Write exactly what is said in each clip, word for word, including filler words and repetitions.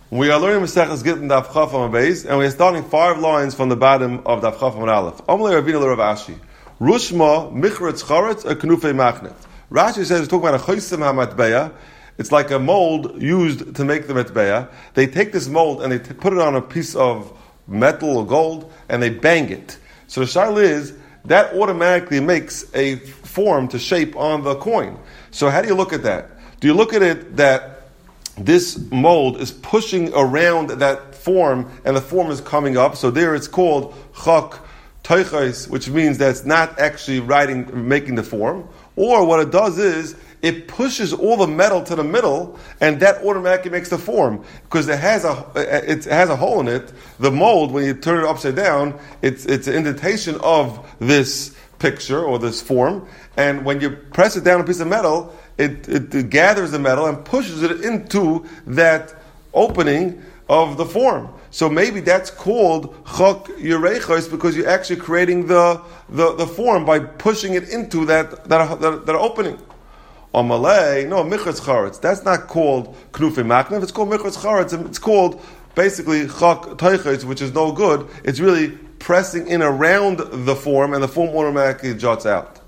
We are learning Maseches Gittin Daf Chaf Amud Beis, and we are starting five lines from the bottom of Daf Chaf Amud Aleph. Amalei Ravina Rav Ashi, Rushma Michretz Charetz a Knufei Machnet. Rashi says, talking about a Chosim HaMatbeya. It's like a mold used to make the matbeya. They take this mold and they t- put it on a piece of metal or gold, and they bang it. So the shaila is that automatically makes a form to shape on the coin. So how do you look at that? Do you look at it that this mold is pushing around that form, and the form is coming up? So there it's called chak teichos, which means that it's not actually writing, making the form. Or what it does is it pushes all the metal to the middle, and that automatically makes the form because it has a it has a hole in it. The mold, when you turn it upside down, it's it's an indentation of this picture or this form, and when you press it down on a piece of metal, it, it, it gathers the metal and pushes it into that opening of the form. So maybe that's called chak yerechos because you're actually creating the, the, the form by pushing it into that that, that, that opening. On Malay, no, Michretz Charetz. That's not called Knufei Machnev. It's called Michretz Charetz. It's called basically Chak Teichos, which is no good. It's really pressing in around the form, and the form automatically jots out.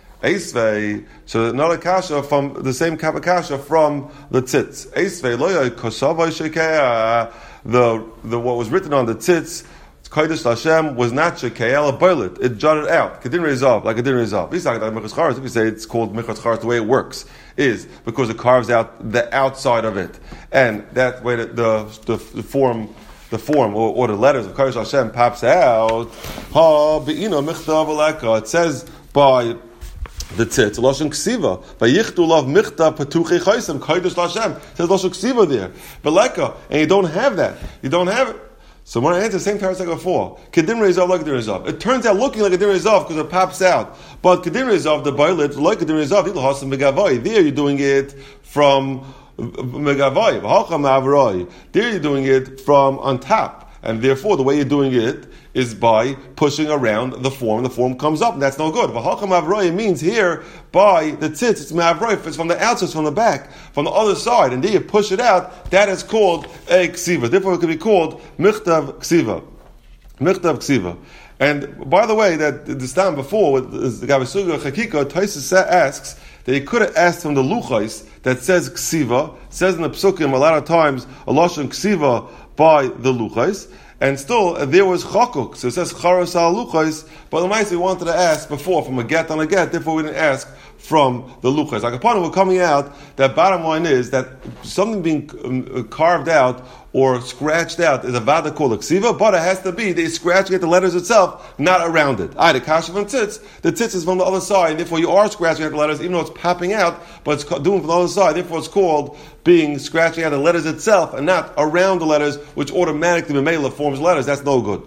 Eisvei, so another kasha from the same kappa kasha from the tzitz. Eisvei loya kosavai shekeah. The the what was written on the tzitz, Kodesh Hashem, was not shekeah, a boilet. It jutted out. Kedin resolve, like it didn't resolve. If you say it's called Michretz Charetz, the way it works is because it carves out the outside of it, and that way the the, the, the form. The form or, or the letters of Kodesh Hashem pops out. Ha be'ina michtav aleka. It says by the tzitz lashon ksiva. By yichtu lav michtav patuchei chaysim Kodesh Hashem. It says lashon ksiva there. Beleka, and you don't have that. You don't have it. So when I answer the same parasha like before, Kedin Rezav like Kedin Rezav. It turns out looking like Kedin Rezav because it pops out. But Kedin Rezav, the boilet, like Kedin Rezav, it'll hasim begavai. There you're doing it from megavai. V'halcham avroi. There you're doing it from on top. And therefore the way you're doing it is by pushing around the form. The form comes up, and that's no good. V'halcham avroi means here by the tzitz, it's ma'avroi. It's from the outside, it's from the back, from the other side, and then you push it out. That is called a ksiva. Therefore, it could be called michtav ksiva. Michtav ksiva. And by the way, that this time before with the Gavasuga Chakika, Taisus asks that he could have asked from the luchais that says ksiva, says in the psukim a lot of times a lashon ksiva by the luchais. And still, uh, there was chakuk, so it says charas al luchais, but the mice we wanted to ask before from a get on a get, therefore we didn't ask from the luchais. Like upon it, we're coming out, that bottom line is that something being um, carved out or scratched out is a vada called a ksiva, but it has to be, they scratching at the letters itself, not around it. I, the kasha from tzitz, the tzitz is from the other side, and therefore you are scratching at the letters, even though it's popping out, but it's doing from the other side, therefore it's called being scratching out the letters itself, and not around the letters, which automatically Memela forms letters. That's no good.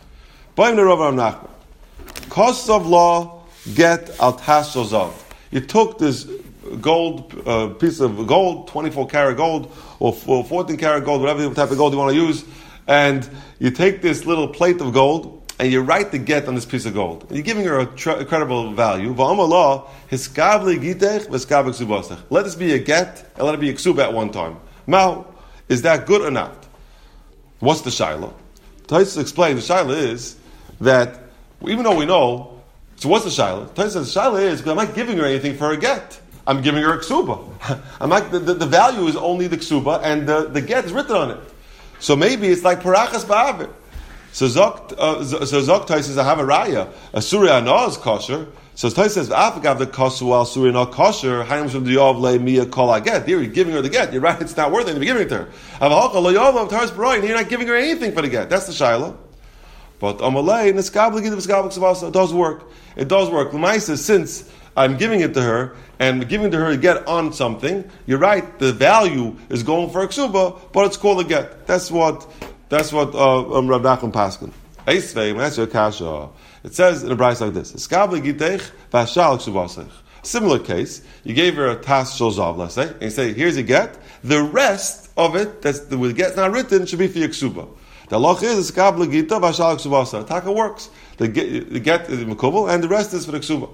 Costs of law get al tashozav. You took this gold uh, piece of gold, twenty-four karat gold, or fourteen karat gold, whatever type of gold you want to use, and you take this little plate of gold, and you write the get on this piece of gold. And you're giving her a tr- incredible value. Let this be a get, and let it be a ksuba at one time. Now, is that good or not? What's the shaila? Taisus explains the shaila is that, even though we know, so what's the shaila? Taisus says the shaila is, because I'm not giving her anything for a get. I'm giving her a ksuba. I'm not, the, the, the value is only the ksuba, and the, the get is written on it. So maybe it's like parachas ba'avir. So Zok, uh, so Zok Tais says, I have a raya. A surya anah is kosher. So Tais says, Afagav the kosu al surya anah kosher. Hayim shem diyav le miya kol aget. Here you're giving her the get. You're right. It's not worth it. You're giving it to her. Avahaka lo yav taris b'roy. And you're not giving her anything for the get. That's the shaila. But Amalei neskabli gidav skabli ksavasa. It does work. It does work. L'maisa, since I'm giving it to her and giving to her to get on something, you're right. The value is going for a ksuba, but it's called a get. That's what. That's what uh, um, Rav Nachman Paskin. Eisvei, that's your kasha. It says in a brayso like this: "Eskabli gitech v'ashal ksubasech." Similar case, you gave her a tas shozav, let's say, and you say, "Here's a get." The rest of it, that's the get's not written, should be for your ksuba. The halach is eskabli gita v'ashal ksubasech. Taka works. The get, the get is mekubal, and the rest is for the ksuba.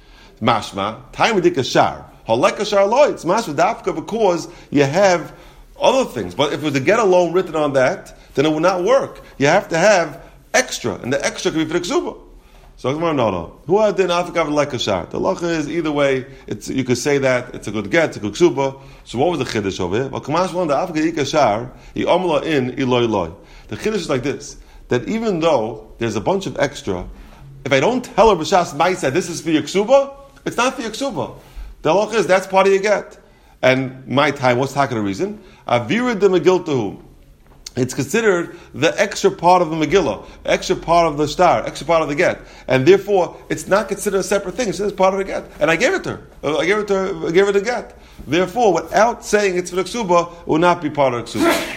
Mashma time we shar halek shar loy. It's mashma dafka because you have other things. But if it was a get alone written on that, then it would not work. You have to have extra, and the extra could be for the ksuba. So no, no. Who I did not like a shar. The halacha is either way. It's you could say that it's a good get, it's a good ksuba. So what was the chiddush over here? Well, Kamash one the Afrika ika shar he omla in iloy loy. The chiddush is like this: that even though there's a bunch of extra, if I don't tell her b'shas ma'isa this is for your ksuba, it's not for your ksuba. The halacha is that's part of your get. And my time, what's talking the reason? Avira de megiltahu. It's considered the extra part of the Megillah, extra part of the star, extra part of the get, and therefore it's not considered a separate thing. It's just part of the get, and I gave it to her. I gave it to her. I gave her the get. Therefore, without saying it's for the ksuba, it will not be part of the ksuba.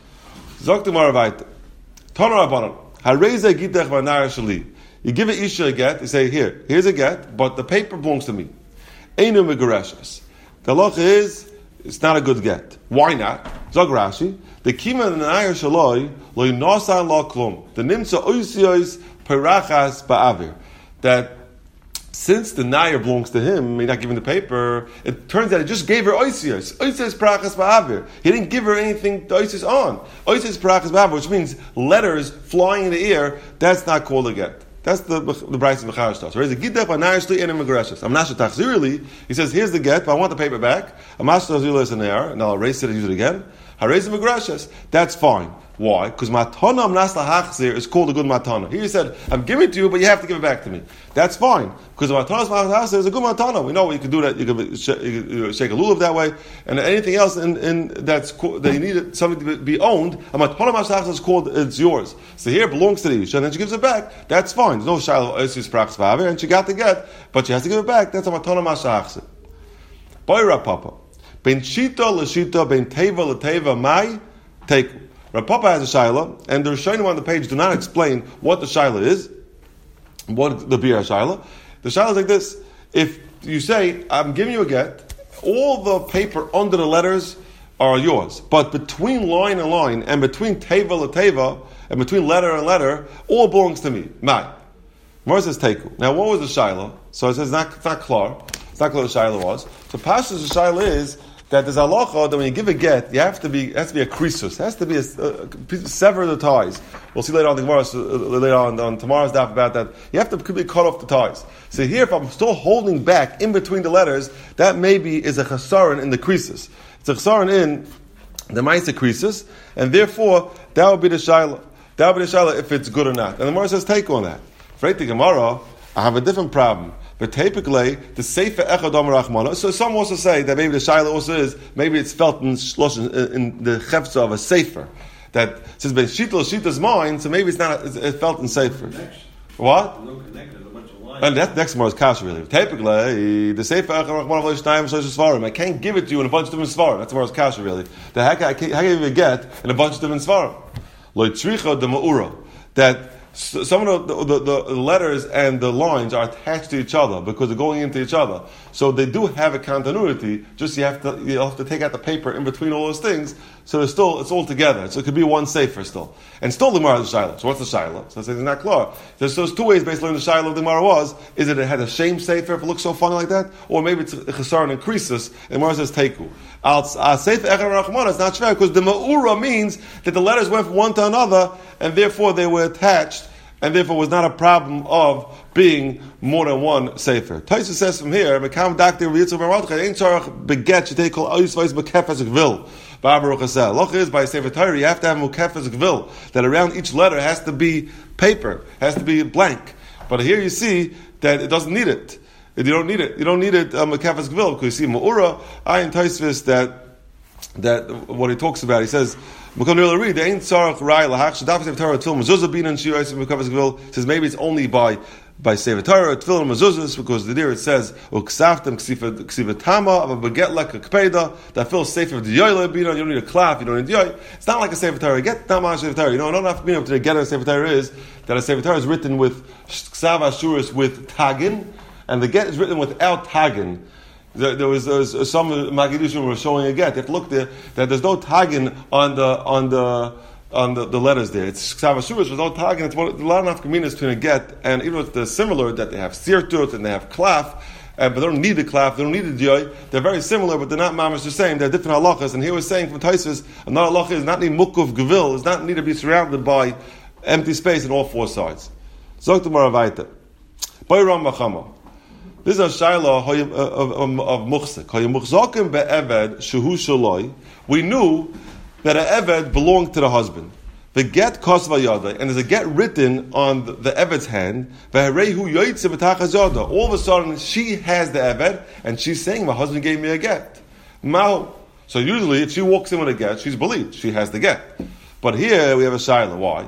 Zok Gemara weiter. Tana Rabbanan. Hareza gitach v'nara shali. You give an isha a get. You say, here, here's a get, but the paper belongs to me. Einu megareshas. The halacha is it's not a good get. Why not? Zog Rashi. The kima n'ayar shaloi lo yinosan lo klum. The nimtza oisiyos perachas ba'avir. That since the nair belongs to him, may not give him the paper, it turns out he just gave her oisiyos. Oisiyos perachas ba'avir. He didn't give her anything to oisiyos on. Oisiyos perachas ba'avir, which means letters flying in the air, that's not called a get. That's the the Bryce of Mecharish stuff. So here's a gidep anayishli and megareshes. I'm not tachzirli. He says, here's the get, but I want the paper back. I'm not tachzirli is in there, and I'll erase it and use it again. Harez megareshes. That's fine. Why? Because matana amnas lahachzir is called a good matana. Here he said, I'm giving it to you, but you have to give it back to me. That's fine. Because matana lahachzir is a good matana. We know you can do that. You can shake a lulav that way, and anything else in, in that's that you need something to be owned. A matana lahachzir is called it's yours. So here it belongs to the isha, and then she gives it back. That's fine. There's no shiloh oisis prachas ba'avir, and she got the get, but she has to give it back. That's a matana lahachzir. Boy Rapapa, ben shita l'shita, ben teva l'teva mai take. Rav Papa has a shaila, and the Rishonim on the page do not explain what the shaila is, what the beer shaila. The shaila is like this: if you say, "I'm giving you a get," all the paper under the letters are yours, but between line and line, and between teva and teva, and between letter and letter, all belongs to me. My. Mor says teku. Now, what was the shaila? So it says it's not, it's not clear. It's not clear what the shaila was. So Pashas the shaila is that there's halacha that when you give a get, you have to be, it has to be a krisus, it has to be a, a, a sever the ties. We'll see later on the Gemara, uh, later on, on tomorrow's daf about that. You have to be cut off the ties. So here, if I'm still holding back in between the letters, that maybe is a chasaron in the krisus. It's a chasaron in the ma'isa krisus, and therefore that would be the shaila. That would be the shaila if it's good or not. And the Gemara says take on that. For the Gemara, I have a different problem. But typically, the Sefer Echad Amar Rachmana. So some also say that maybe the shaila also is maybe it's felt in, in the chefza of a sefer that since Ben Shita Shita's mine, so maybe it's not it's felt in sefer. What? No connection, a bunch of lines. And that next more is kasha really. Typically, the Sefer Echad Rachmana V'Shnayim Shlosh Svarim. I can't give it to you in a bunch of different svarim. That's more is kasha really. The heck I can't, how can you get in a bunch of different svarim? Lo Tzricha de Ma'ura that. So some of the, the, the letters and the lines are attached to each other because they're going into each other. So they do have a continuity. Just you have to you have to take out the paper in between all those things. So it's still it's all together. So it could be one sefer still, and still the Gemara has a shiloh. So what's the shiloh? So I say it's not clear. There's those two ways basically. The shiloh of the Gemara was: is it it had a shame sefer if it looks so funny like that, or maybe it's a chesaron and krisus. And the Gemara says teku. Al sefer echad rachmana is not fair because the ma'ura means that the letters went from one to another, and therefore they were attached, and therefore was not a problem of being more than one sefer. Taisa says from here, Mekam Doctor Yitzchak Maradcha ain't tzarich beget she take call oisvais mekefes gvil. Baruch Hasel. Loch is by sefer Torah you have to have mekefes gvil that around each letter has to be paper, has to be blank. But here you see that it doesn't need it. You don't need it. You don't need it mekefes gvil because you see Ma'ura Ayin Taisvis that that what he talks about. He says. Says maybe it's only by by Sefer Torah, Tefillin, Mezuzahs, because the there it says Uksaftem Ksiva Tama of a baguette like a kpeda that fills Sefer of the Yoyle. You don't need a clap, you don't need Yoy. It's not like a Sefer Torah. Get not much Sefer Torah. You know, not enough to to get a Sefer Torah is that a Sefer Torah is written with Ksav Ashuris with Tagin, and the get is written without Tagin. There, there was, there was some Magidushim were showing a get. You have to look there that there's no tagin on the on the on the, the letters there. It's Ksavashuris, there's no tagin. It's one, a lot of nafkaminas between a get and even if they're similar that they have sirtut and they have klaf. uh, but they don't need the klaf, they don't need the dioi. They're very similar, but they're not mamash the same. They're different halachas. And here we're saying from Tosfos, another halacha is not need mukuf gevil, is not need to be surrounded by empty space on all four sides. Zok Gemara weiter. Bayram Machama. This is a shayla of, of, of, of muchzik. Hayumuchzakim be'eved shehu shaloi. We knew that an eved belonged to the husband. The get kosva yada, and there's a get written on the, the eved's hand. All of a sudden, she has the eved, and she's saying, "My husband gave me a get." Now, so usually, if she walks in with a get, she's believed she has the get. But here we have a shayla. Why?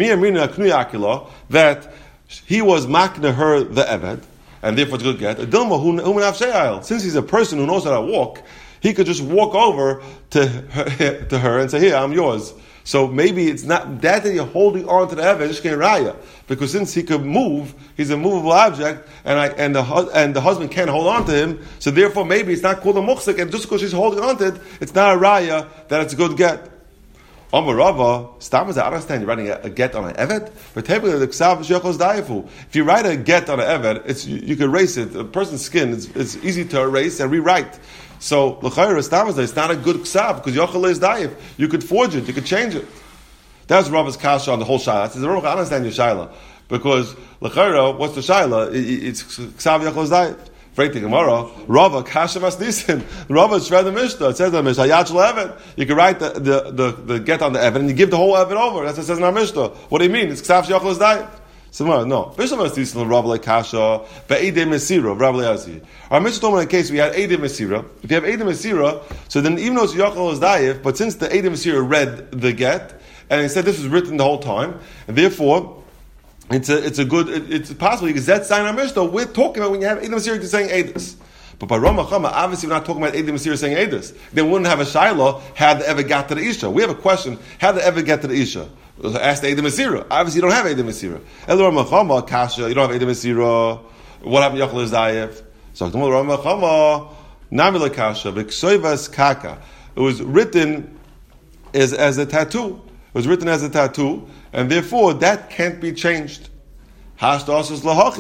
That he was makna her the eved, and therefore it's good get. Since he's a person who knows how to walk, he could just walk over to her, to her and say, "Here, I'm yours." So maybe it's not that that you're holding on to the eved, just can't raya, because since he could move, he's a movable object, and I, and the and the husband can't hold on to him. So therefore, maybe it's not called a muchzik, and just because she's holding on to it, it's not a raya that it's a good get. Amar Rava, Stamaz, I understand you're writing a, a get on an eved, but typically the ksav shechos dayafu. If you write a get on an eved, it's you, you can erase it. A person's skin, it's, it's easy to erase and rewrite. So l'chayr Stamaz, it's not a good ksav because yochel is dayif. You could forge it, you could change it. That's Rava's kasha on the whole shayla. I says, I understand your shayla because l'chayr, what's the shayla? It's ksav yochel is dayif. Freit the Gemara, Rava kasha masnisin. Rava shred the Mishnah. It says in the Mishnah, Yachel Evan. You can write the, the, the, the get on the Evan and you give the whole Evan over. That's what it says in our Mishnah. What do you mean? It's ksav yochel is dayif. So no, Mishnah masnisin Rava like kasha ve'edei mesira. Rava le'azi. Our Mishnah told me in the case we had edei mesira. If you have edei mesira, so then even though it's yochel is dayif, but since the edei mesira read the get and he said this was written the whole time, and therefore. It's a it's a good it, it's possible because that sign our Mishnah we're talking about when you have Edom Asir saying Edis. But by Rama Chama, obviously we're not talking about Edom Asir saying Edis. Then we wouldn't have a Shiloh had the ever got to the Isha. We have a question, how did the ever get to the Isha? Ask the Edom Asir. Obviously you don't have Edom Asir. El Rama Chama, Kasha, you don't have Edom Asir. What happened to Yochel Zayef? So Rama Chama, Namila Kasha, Viksoivas Kaka. It was written as as a tattoo. It was written as a tattoo. And therefore, that can't be changed. It's talking about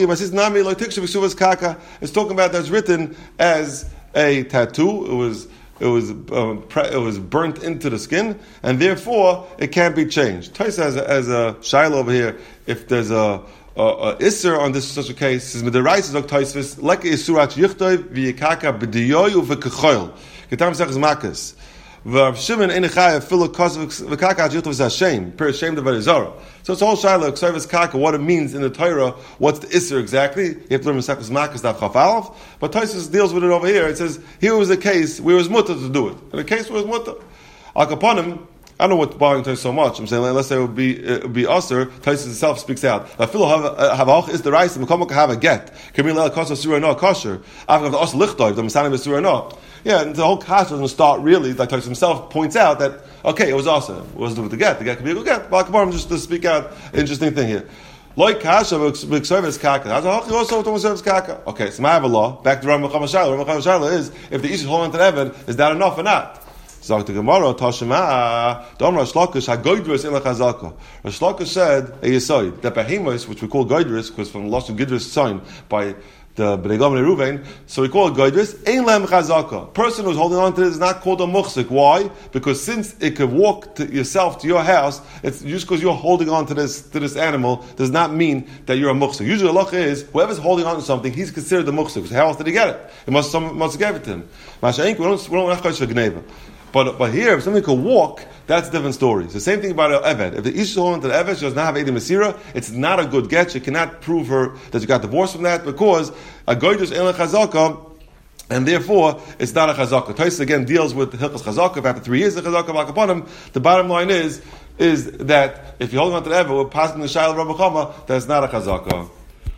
that's written as a tattoo. It was it was um, pre- it was burnt into the skin, and therefore it can't be changed. Taisa has a, as a shiloh over here. If there's a a, a isser on this such a case, says midiraisa zok Taisvis like isurat yichtov v'yikaka b'diyoy uv'kechoil. Ketam sechs makas. Rav Shimon ein chayav filu kos v'kaka yichtov is Hashem. Per Hashem devar zara. So it's all shiloh ksayvus kaka. What it means in the Torah. What's the isser exactly? You have to learn Mesechus Makas daf chaf aleph. But Taisvis deals with it over here. It says here was a case where it was mutter to do it. In a case where it was mutter. Al kaponim. I don't know what's bothering Taisvis so much. I'm saying unless it would be it would be usher. Taisvis itself speaks out. Afilu havach is the rice. Mekom have a get. Kamil el kosher surah no kosher. After the os lichtov the masanim is surah no. Yeah, and the whole kasha doesn't start really, like Taisvis himself points out that, okay, it was awesome. It was to do with the get. The get could be a good get. But I'm just to speak out an interesting thing here. Like kasha, service kaka. Also to service kaka. Okay, so I have a law. Back to Ramacham Shayla. Ramacham Shayla is, if the ish is holding on to Evan, is that enough or not? So the Gemara, Tashema, Dom Rosh Lakish, HaGoydris in Lachazaka. Rosh Lakish said, a Yisoid, that Behemoth, which we call Goydris, because from the loss of Gidris sign by the Bnei Gad and Reuven, so we call it Goydris, Ein Lem Chazaka. Person who's holding on to it is not called a Muchzik. Why? Because since it could walk to yourself to your house, it's just because you're holding on to this to this animal does not mean that you're a Muchzik. Usually the halacha is, whoever's holding on to something, he's considered the Muchzik. So how else did he get it? It must someone must have gave it to him. Masha'ink, we don't we don't have Gneva. But but here, if something could walk, that's a different story. It's the same thing about an Eved. If the Ish is holding to the Eved, she does not have Edom Mesira, it's not a good get. You cannot prove her that you got divorced from that because a Goydus Ein Chazaka, and therefore it's not a Chazaka. Taisvis again deals with the Hilchos Chazaka. If after three years the Chazaka back upon him, the bottom line is is that if you're holding on to the Eved, we're passing the Shayla Rabbi Chama, that's not a Chazaka.